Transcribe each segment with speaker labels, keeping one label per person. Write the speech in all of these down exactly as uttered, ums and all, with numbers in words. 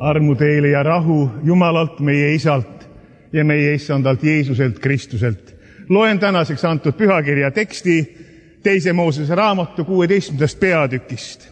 Speaker 1: Armu teile ja rahu Jumalalt meie Isalt ja meie Issandalt Jeesuselt Kristuselt. Loen tänaseks antud pühakirja teksti teise Moosese raamatu kuueteistkümnendast peatükist.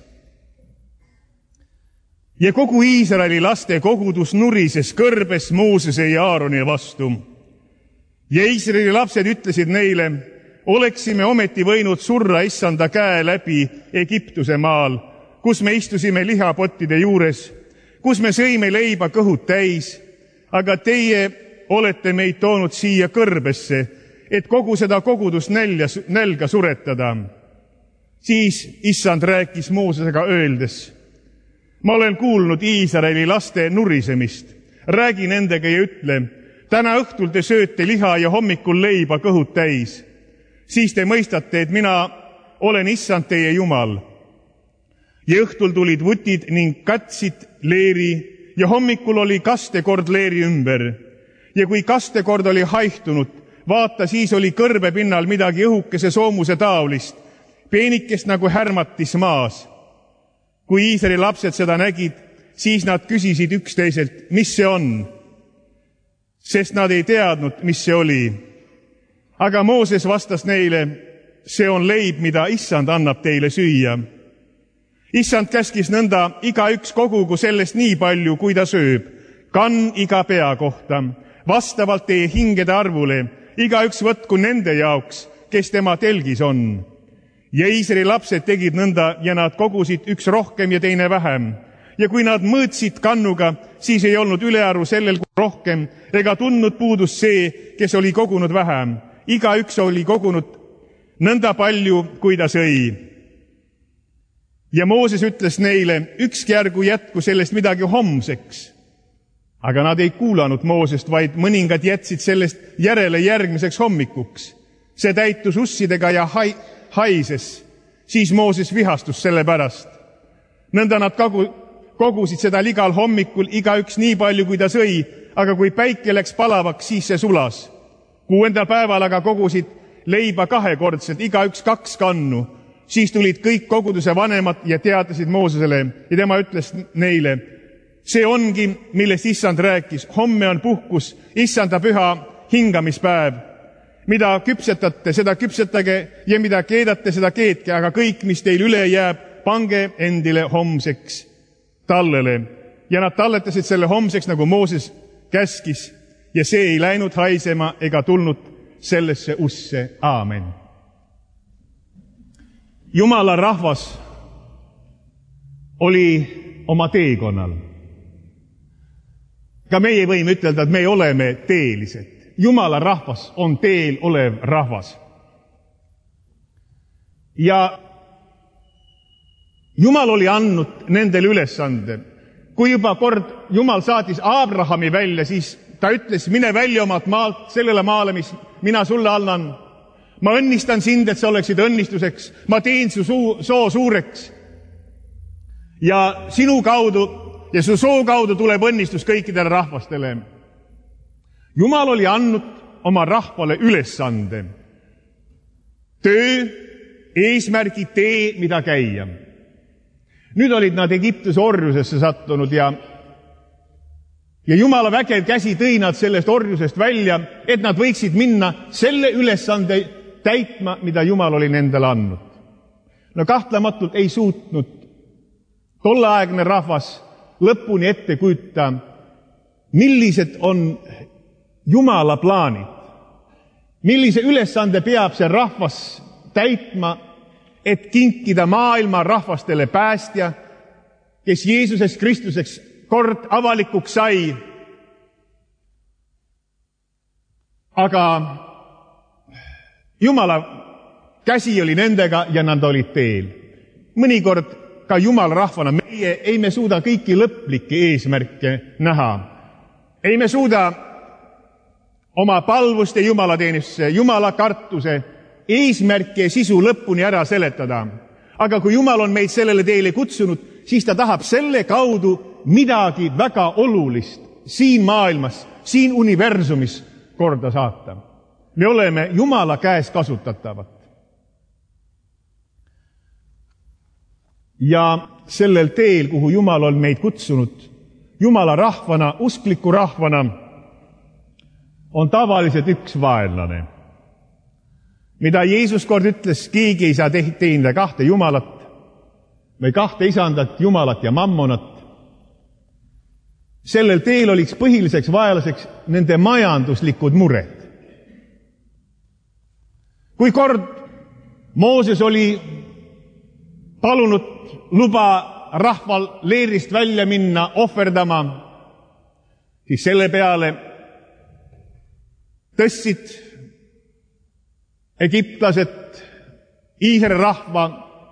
Speaker 1: Ja kogu Iisraeli laste kogudus nurises kõrbes Moosese ja Aaroni vastu. Ja Iisraeli lapsed ütlesid neile, oleksime ometi võinud surra Issanda käe läbi Egiptuse maal, kus me istusime lihapottide juures, kus me sõime leiba kõhud täis, aga teie olete meid toonud siia kõrbesse, et kogu seda kogudust nälja, nälga suretada. Siis Issand rääkis Moosesega öeldes, ma olen kuulnud Iisraeli laste nurisemist. Räägi nendega ja ütle, täna õhtul te sööte liha ja hommikul leiba kõhud täis. Siis te mõistate, et mina olen Issand teie Jumal. Ja õhtul tulid vutid ning katsid leeri ja hommikul oli kastekord leeri ümber. Ja kui kastekord oli haihtunud, vaata, siis oli kõrbe pinnal midagi õhukese soomuse taolist, peenikest nagu härmatis maas. Kui Iisraeli lapsed seda nägid, siis nad küsisid üksteiselt, mis see on, sest nad ei teadnud, mis see oli. Aga Mooses vastas neile, see on leib, mida Issand annab teile süüa. Issand käskis nõnda igaüks kogugu sellest nii palju, kui ta sööb, kann iga pea kohta, vastavalt teie hingede arvule, igaüks võtku nende jaoks, kes tema telgis on. Ja Iisraeli lapsed tegid nõnda ja nad kogusid üks rohkem ja teine vähem. Ja kui nad mõõtsid kannuga, siis ei olnud ülearu sellel rohkem ega tundnud puudus see, kes oli kogunud vähem. Igaüks oli kogunud nõnda palju, kui ta sõi. Ja Mooses ütles neile, ükski ärgu jätku sellest midagi homseks. Aga nad ei kuulanud Moosest, vaid mõningad jätsid sellest järele järgmiseks hommikuks. See täitus ussidega ja hai, haises. Siis Mooses vihastus selle pärast. Nõnda nad kogu, kogusid seda ligal hommikul igaüks nii palju, kui ta sõi, aga kui päike läks palavaks, siis see sulas. Kuuendal päeval aga kogusid leiba kahekordselt, igaüks kaks kannu. Siis tulid kõik koguduse vanemad ja teatasid Moosesele ja tema ütles neile, see ongi, millest Issand rääkis, homme on puhkus, Issanda püha hingamispäev. Mida küpsetate, seda küpsetage ja mida keedate, seda keetke, aga kõik, mis teil üle jääb, pange endile homseks tallele. Ja nad talletasid selle homseks, nagu Mooses käskis, ja see ei läinud haisema ega tulnud sellesse usse. Aamen. Jumala rahvas oli oma teekonnal. Ka meie võime ütelda, et me oleme teelised. Jumala rahvas on teel olev rahvas. Ja Jumal oli andnud nendele ülesande. Kui juba kord Jumal saatis Abrahami välja, siis ta ütles, mine välja omalt maalt sellele maale, mis mina sulle annan. Ma õnnistan sind, et sa oleksid õnnistuseks. Ma teen su suu, soo suureks. Ja sinu kaudu ja su soo kaudu tuleb õnnistus kõikidele rahvastele. Jumal oli andnud oma rahvale ülesande. Töö, eesmärgi, tee, mida käia. Nüüd olid nad Egiptuse orjusesse sattunud ja, ja Jumala vägev käsi tõi nad sellest orjusest välja, et nad võiksid minna selle ülesande täitma, mida Jumal oli nendele andnud. No kahtlematult ei suutnud tolleaegne rahvas lõpuni ette kujuta, millised on Jumala plaanid. Millise ülesande peab see rahvas täitma, et kinkida maailma rahvastele päästja, kes Jeesusest Kristuseks kord avalikuks sai. Aga Jumala käsi oli nendega ja nad olid teel. Mõnikord ka Jumala rahvana meie ei me suuda kõiki lõplikke eesmärke näha. Ei me suuda oma palvuste Jumalateenistusse, Jumala kartuse eesmärke ja sisu lõpuni ära seletada. Aga kui Jumal on meid sellele teele kutsunud, siis ta tahab selle kaudu midagi väga olulist siin maailmas, siin universumis korda saata. Me oleme Jumala käes kasutatavad. Ja sellel teel, kuhu Jumal on meid kutsunud, jumala rahvana, uskliku rahvana on tavaliselt üks vaenlane, mida Jeesus kord ütles, keegi ei saa teenida kahte jumalat või kahte isandat, jumalat ja mammonat. Sellel teel oliks põhiliseks vaenlaseks nende majanduslikud mured. Kui kord Mooses oli palunud luba rahval leerist välja minna ohverdama, siis selle peale tõstsid egiptlased Iisraeli rahva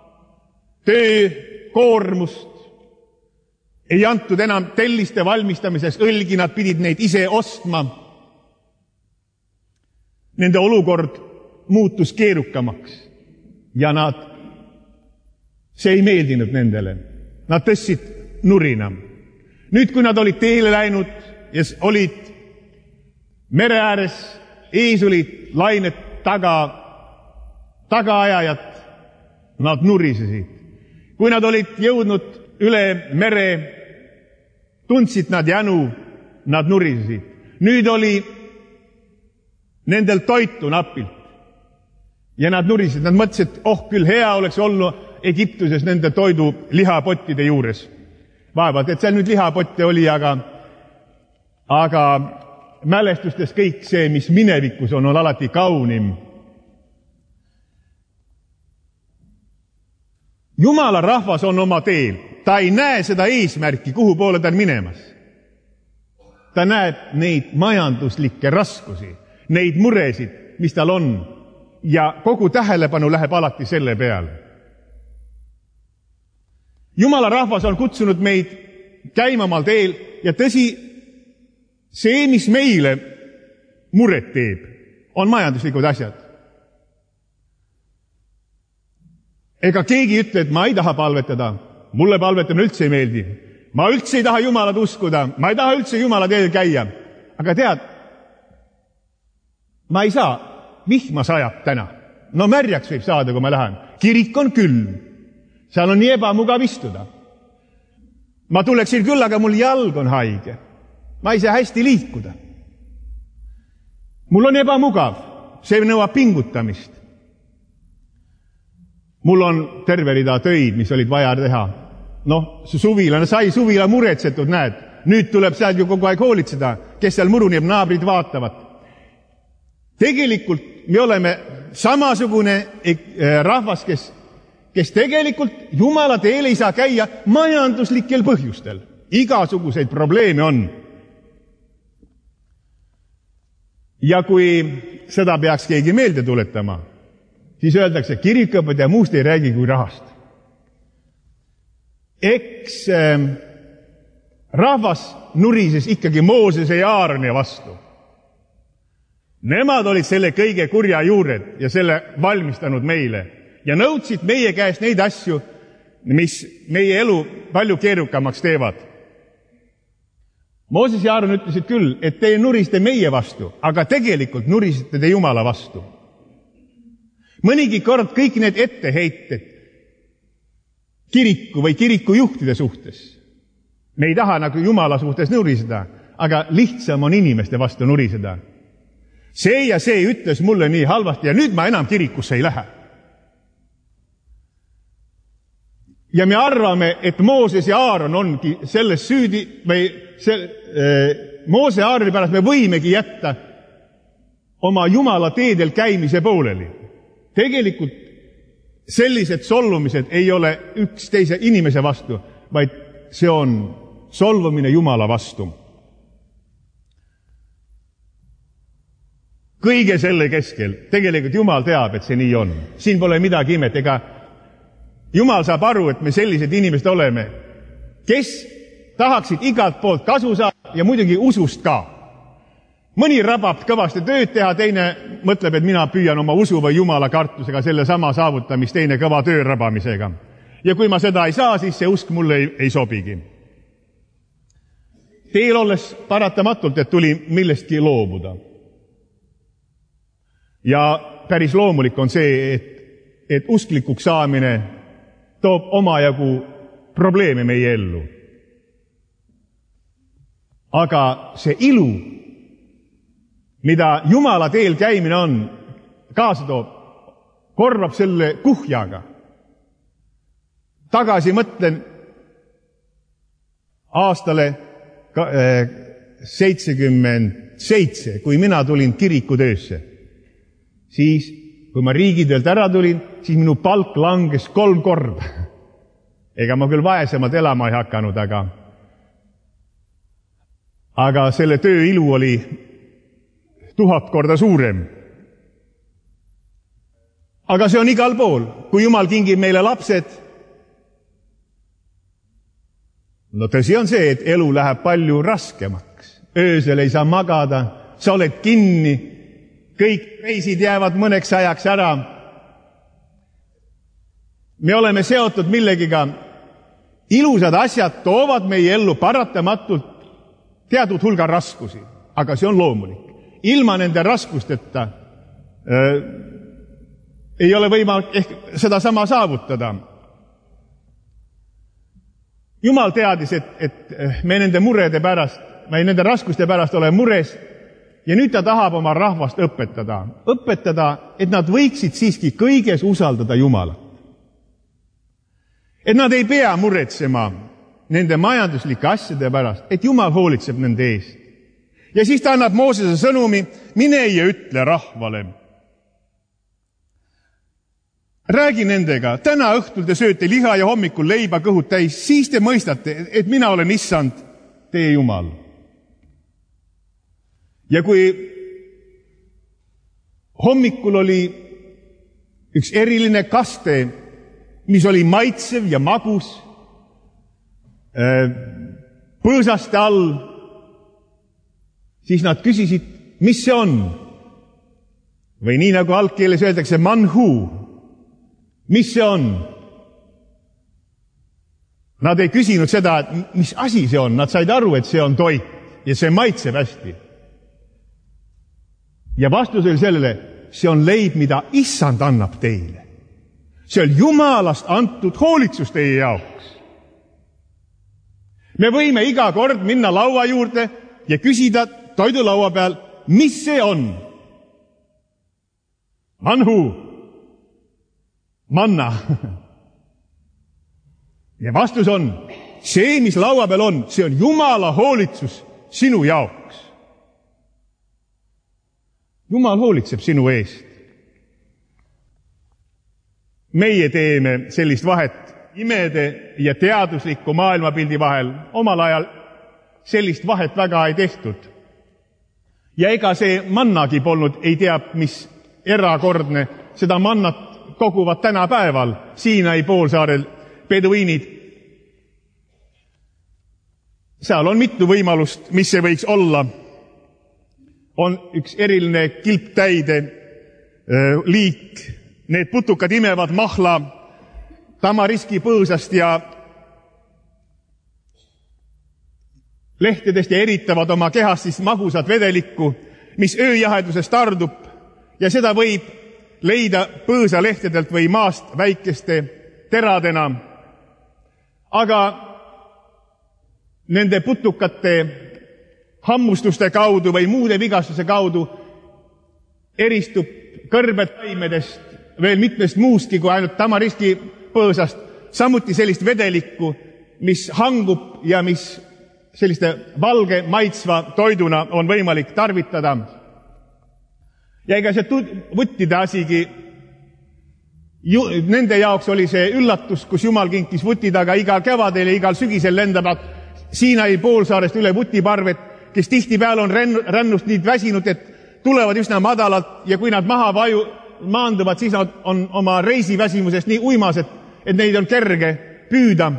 Speaker 1: töökoormust, ei antud enam telliste valmistamises õlgi, nad pidid neid ise ostma. Nende olukord muutus keerukamaks ja nad, see ei meeldinud nendele. Nad tõstsid nurina. Nüüd, kui nad olid teele läinud ja olid mere ääres, ees olid lained taga, tagaajajad, nad nurisesid. Kui nad olid jõudnud üle mere, tundsid nad jänu, nad nurisesid. Nüüd oli nendel toitu napilt ja nad nurisesid. Nad mõtlesid, oh küll hea oleks olnud Egiptuses nende toidu lihapottide juures. Vaevalt, et seal nüüd lihapotte oli, aga, aga mälestustes kõik see, mis minevikus on, on alati kaunim. Jumala rahvas on oma teel. Ta ei näe seda eesmärki, kuhu poole ta on minemas. Ta näeb neid majanduslikke raskusi, neid muresid, mis tal on, ja kogu tähelepanu läheb alati selle peale. Jumala rahvas on kutsunud meid käima omal teel ja tõsi, see, mis meile muret teeb, on majanduslikud asjad. Ega keegi ütle, et ma ei taha palvetada, mulle palvetamine üldse ei meeldi. Ma üldse ei taha Jumalat uskuda, ma ei taha üldse Jumala teel käia. Aga tead, ma ei saa, vihma sajab täna. No märjaks võib saada, kui ma lähen. Kirik on külm, seal on nii ebamugav istuda. Ma tuleksin küll, aga mul jalg on haige. Ma ei saa hästi liikuda. Mul on ebamugav, see nõuab pingutamist. Mul on terve rida töid, mis olid vaja teha. Noh, suvila, sai suvila muretsetud, näed. Nüüd tuleb seal ju kogu aeg hoolitseda, kes seal murunib, naabrid vaatavad. Tegelikult me oleme samasugune rahvas, kes, kes tegelikult Jumala teel ei saa käia majanduslikel põhjustel. Igasuguseid probleeme on. Ja kui seda peaks keegi meelde tuletama, siis öeldakse, kirikõped ja muust ei räägi kui rahast. Eks äh, rahvas nurises ikkagi Moosese ja Aaroni vastu. Nemad olid selle kõige kurja juured ja selle valmistanud meile ja nõudsid meie käest neid asju, mis meie elu palju keerukamaks teevad. Mooses ja Aaron ütlesid küll, et te nurisite meie vastu, aga tegelikult nurisite te Jumala vastu. Mõnigi kord kõik need etteheited kiriku või kiriku juhtide suhtes. Me ei taha nagu Jumala suhtes nuriseda, aga lihtsam on inimeste vastu nuriseda. See ja see ütles mulle nii halvasti ja nüüd ma enam kirikusse ei lähe. Ja me arvame, et Mooses ja Aaron ongi selles süüdi või see, äh, Moose ja Aaroni pärast me võimegi jätta oma Jumala teedel käimise pooleli. Tegelikult sellised solvumised ei ole üks teise inimese vastu, vaid see on solvumine Jumala vastu. Kõige selle keskel tegelikult Jumal teab, et see nii on. Siin pole midagi imet, ega Jumal saab aru, et me sellised inimesed oleme, kes tahaksid igalt poolt kasu saada ja muidugi usust ka. Mõni rabab kõvasti tööd teha, teine mõtleb, et mina püüan oma usu või Jumala kartusega selle sama saavutamist teine kõva töö rabamisega. Ja kui ma seda ei saa, siis see usk mulle ei, ei sobigi. Teel olles paratamatult, et tuli millestki loobuda. Ja päris loomulik on see, et, et usklikuks saamine toob omajagu probleeme meie ellu. Aga see ilu, mida Jumala teel käimine on, kaasa toob, korvab selle kuhjaga. Tagasi mõtlen aastale seitsekümmend seitse, kui mina tulin kirikutöösse. Siis, kui ma riigitöölt ära tulin, siis minu palk langes kolm korda. Ega ma küll vaesemad elama ei hakanud, aga, aga selle töö ilu oli tuhat korda suurem. Aga see on igal pool. Kui Jumal kingib meile lapsed, no tõsi on see, et elu läheb palju raskemaks. Öösel ei saa magada, sa oled kinni, kõik reisid jäävad mõneks ajaks ära. Me oleme seotud millegiga. Ilusad asjad toovad meie ellu paratamatult teatud hulga raskusi, aga see on loomulik. Ilma nende raskusteta äh, ei ole võimalik ehk seda sama saavutada. Jumal teadis, et, et me nende murede pärast, me nende raskuste pärast oleme mures ja nüüd ta tahab oma rahvast õpetada. Õpetada, et nad võiksid siiski kõiges usaldada Jumalat. Et nad ei pea muretsema nende majanduslike asjade pärast, et Jumal hoolitseb nende eest. Ja siis ta annab Moosese sõnumi, mine ja ütle rahvale. Räägi nendega, täna õhtul te sööte liha ja hommikul leiba kõhud täis, siis te mõistate, et mina olen issand, teie Jumal. Ja kui hommikul oli üks eriline kaste, mis oli maitsev ja magus, põõsaste all, siis nad küsisid, mis see on? Või nii nagu algkeeles öeldakse, manhu, mis see on? Nad ei küsinud seda, et mis asi see on, nad said aru, et see on toit ja see maitseb hästi. Ja vastus oli sellele, see on leib, mida issand annab teile. See on Jumalast antud hoolitsus teie jaoks. Me võime iga kord minna laua juurde ja küsida toidulaua peal, mis see on? Manhu, manna. Ja vastus on, see, mis laua peal on, see on Jumala hoolitsus sinu jaoks. Jumal hoolitseb sinu eest. Meie teeme sellist vahet imede ja teadusliku maailmapildi vahel. Omal ajal sellist vahet väga ei tehtud. Ja ega see mannagi polnud, ei tea, mis erakordne, seda mannat koguvad tänapäeval Siinai poolsaarel peduiinid. Seal on mitu võimalust, mis see võiks olla. On üks eriline kilptäide äh, liik. Need putukad imevad mahla tamariski põõsast ja lehtedest ja eritavad oma kehast siis magusat vedelikku, mis ööjahedusest tardub ja seda võib leida põõsalehtedelt või maast väikeste teradena. Aga nende putukate hammustuste kaudu või muude vigastuse kaudu eristub kõrbed taimedest, veel mitmest muustki kui ainult tamariski põõsast, samuti sellist vedelikku, mis hangub ja mis selliste valge maitsva toiduna on võimalik tarvitada. Ja ega see võttide asigi, ju, nende jaoks oli see üllatus, kus Jumal kinkis võtid, aga igal kevadel ja igal sügisel lendavad Siinai poolsaarest üle võtiparvet, kes tihtipeale on rännust nii väsinud, et tulevad üsna madalalt ja kui nad maha vaju, maanduvad, siis nad on oma reisiväsimusest nii uimas, et, et neid on kerge püüda.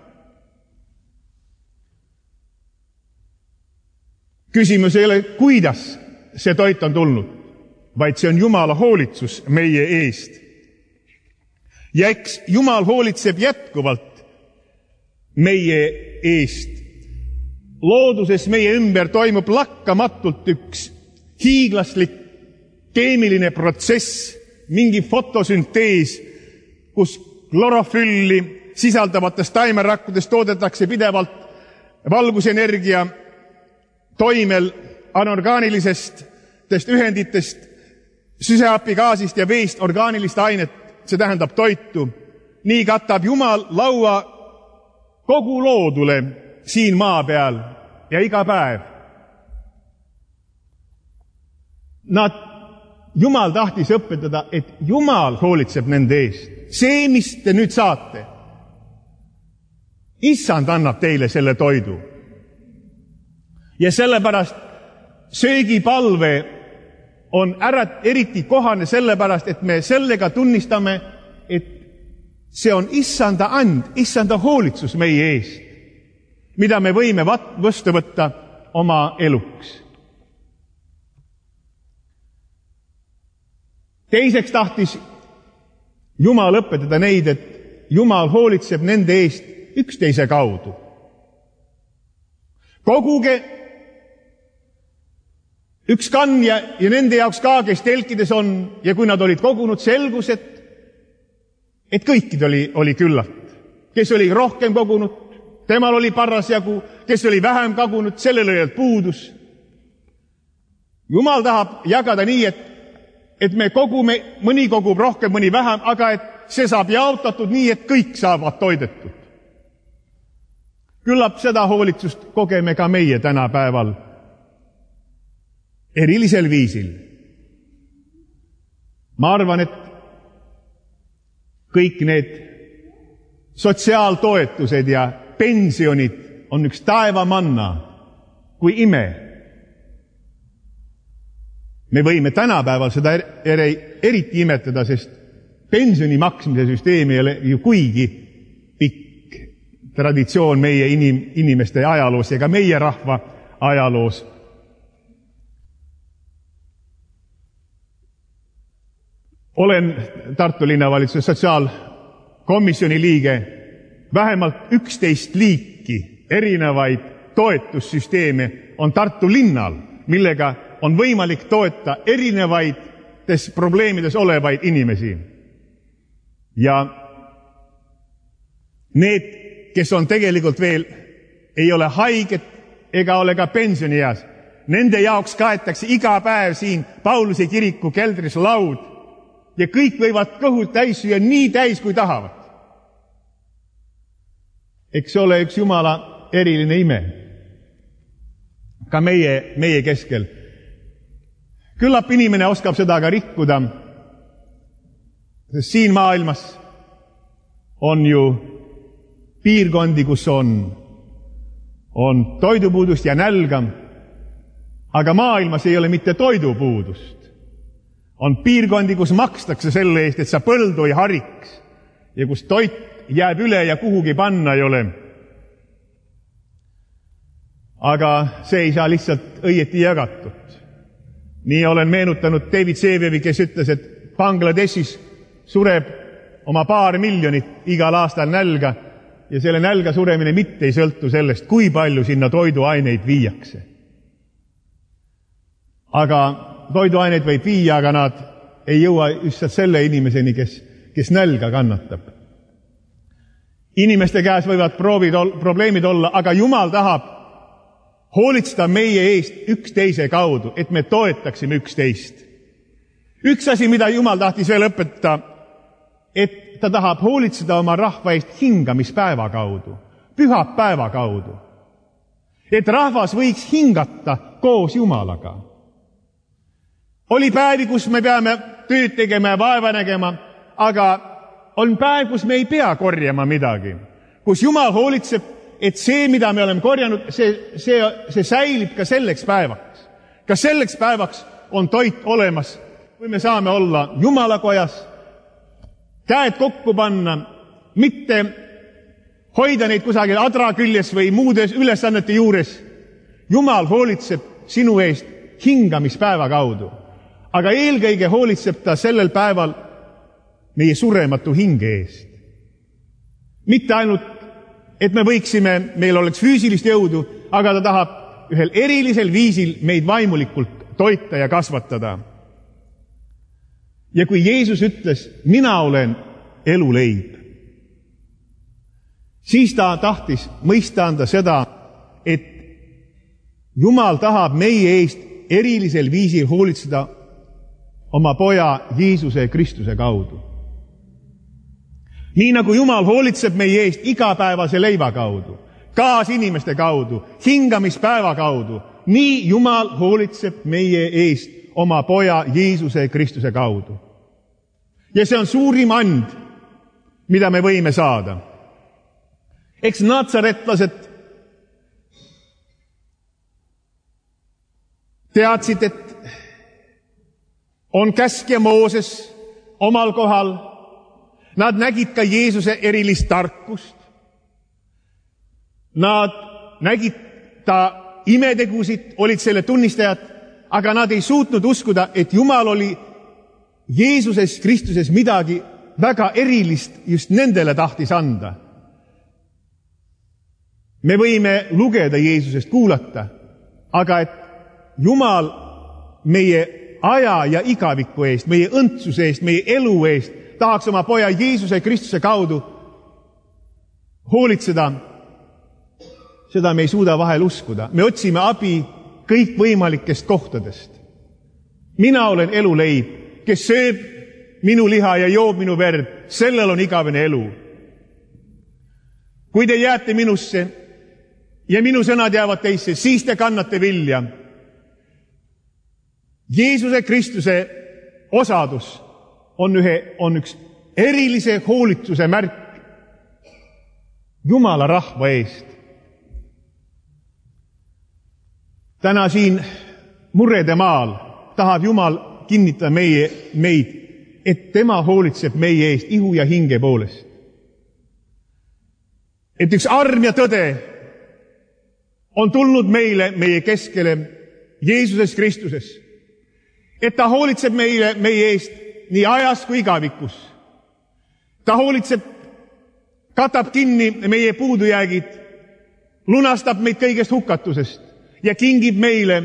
Speaker 1: Küsimus ei ole, kuidas see toit on tulnud, vaid see on Jumala hoolitsus meie eest. Ja eks Jumal hoolitseb jätkuvalt meie eest. Looduses meie ümber toimub lakkamatult üks hiiglaslik keemiline protsess, mingi fotosüntees, kus klorofülli sisaldavatest taimerakkudest toodetakse pidevalt valgusenergia toimel anorgaanilisest ühenditest, süsihappegaasist ja veest orgaanilist ainet, see tähendab toitu. Nii katab Jumal laua kogu loodule siin maa peal ja iga päev. Nad, Jumal tahtis õpetada, et Jumal hoolitseb nende eest. See, mis te nüüd saate, Issand annab teile selle toidu. Ja sellepärast söögipalve on ära, eriti kohane sellepärast, et me sellega tunnistame, et see on Issanda and, Issanda hoolitsus meie eest, mida me võime vastu võtta oma eluks. Teiseks tahtis Jumal õpetada neid, et Jumal hoolitseb nende eest üksteise kaudu. Koguge üks kann ja, ja nende jaoks ka, kes telkides on, ja kui nad olid kogunud, selgus, et, et kõikid oli, oli küllalt. Kes oli rohkem kogunud, temal oli parasjagu, kes oli vähem kogunud, sellel oli puudus. Jumal tahab jagada nii, et, et me kogume, mõni kogub rohkem, mõni vähem, aga et see saab jaotatud nii, et kõik saavad toidetud. Küllap seda hoolitsust kogeme ka meie tänapäeval erilisel viisil. Ma arvan, et kõik need sotsiaaltoetused ja pensionid on üks taevamanna kui ime. Me võime tänapäeval seda eriti imetada, sest pensioni maksmise süsteem ei ole ju kuigi pikk traditsioon meie inim, inimeste ajaloos ja ka meie rahva ajaloos. Olen Tartu linnavalitsuse sotsiaalkomisjoni liige. Vähemalt üksteist liiki erinevaid toetussüsteeme on Tartu linnal, millega on võimalik toeta erinevates probleemides olevaid inimesi. Ja need, kes on tegelikult veel, ei ole haiged ega ole ka pensionieas, nende jaoks kaetakse iga päev siin Pauluse kiriku keldris laud ja kõik võivad kõhud täis süüa nii täis, kui tahavad. Eks ole üks Jumala eriline ime ka meie, meie keskel. Küllap inimene oskab seda ka rikkuda, sest siin maailmas on ju piirkondi, kus on, on toidupuudust ja nälga, aga maailmas ei ole mitte toidupuudust. On piirkondi, kus makstakse selle eest, et sa põldu ei hariks ja kus toit jääb üle ja kuhugi panna ei ole. Aga see ei saa lihtsalt õieti jagatud. Nii olen meenutanud David Sevevi, kes ütles, et Bangladeshis sureb oma paar miljonit igal aastal nälga ja selle nälga suremine mitte ei sõltu sellest, kui palju sinna toiduaineid viiakse. Aga toiduaineid võib viia, aga nad ei jõua just selle inimeseni, kes, kes nälga kannatab. Inimeste käes võivad proovid, probleemid olla, aga Jumal tahab hoolitseda meie eest üksteise kaudu, et me toetaksime üksteist. Üks asi, mida Jumal tahtis veel õpetada, et ta tahab hoolitseda oma rahva eest hingamispäeva kaudu, pühapäeva kaudu. Et rahvas võiks hingata koos Jumalaga. Oli päevi, kus me peame tööd tegema ja vaeva nägema, aga on päev, kus me ei pea korjama midagi. Kus Jumal hoolitseb, et see, mida me oleme korjanud, see, see, see säilib ka selleks päevaks. Ka selleks päevaks on toit olemas, kui me saame olla Jumalakojas, käed kokku panna, mitte hoida neid kusagil adra küljes või muudes ülesannete juures. Jumal hoolitseb sinu eest hingamispäeva kaudu, aga eelkõige hoolitseb ta sellel päeval meie surematu hinge eest. Mitte ainult, et me võiksime, meil oleks füüsilist jõudu, aga ta tahab ühel erilisel viisil meid vaimulikult toita ja kasvatada. Ja kui Jeesus ütles, mina olen eluleib, siis ta tahtis mõista anda seda, et Jumal tahab meie eest erilisel viisil hoolitseda oma poja Jeesuse Kristuse kaudu. Nii nagu Jumal hoolitseb meie eest igapäevase leiva kaudu, kaasinimeste kaudu, hingamispäeva kaudu, nii Jumal hoolitseb meie eest oma poja Jeesuse Kristuse kaudu. Ja see on suurim and, mida me võime saada. Eks natsaretlased teadsid, et on käskja Mooses omal kohal. Nad nägid ka Jeesuse erilist tarkust. Nad nägid ta imetegusid, olid selle tunnistajad, aga nad ei suutnud uskuda, et Jumal oli Jeesuses Kristuses midagi väga erilist just nendele tahtis anda. Me võime lugeda Jeesusest, kuulata, aga et Jumal meie aja ja igaviku eest, meie õndsuse eest, meie elu eest tahaks oma poja Jeesuse Kristuse kaudu hoolitseda, seda me ei suuda vahel uskuda. Me otsime abi kõikvõimalikest kohtadest. Mina olen eluleib, kes sööb minu liha ja joob minu verd, sellel on igavene elu. Kui te jääte minusse ja minu sõnad jäävad teisse, siis te kannate vilja. Jeesuse Kristuse osadus on, ühe, on üks erilise hoolitsuse märk Jumala rahva eest. Täna siin Murrede maal tahab Jumal kinnitada meie, meid, et tema hoolitseb meie eest ihu ja hinge poolest. Et üks arm ja tõde on tulnud meile, meie keskele Jeesuses Kristuses. Et ta hoolitseb meile, meie eest nii ajas kui igavikus. Ta hoolitseb, katab kinni meie puudujäägid, lunastab meid kõigest hukatusest ja kingib meile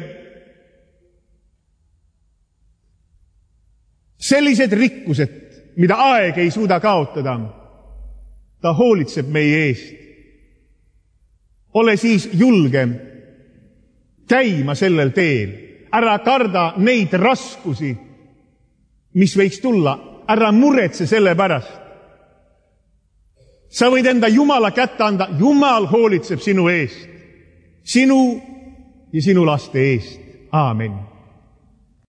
Speaker 1: sellised rikkused, mida aeg ei suuda kaotada. Ta hoolitseb meie eest. Ole siis julge käima sellel teel. Ära karda neid raskusi, mis võiks tulla. Ära muretse selle pärast. Sa võid enda Jumala kätte anda. Jumal hoolitseb sinu eest. Sinu ja sinu laste eest. Aamen.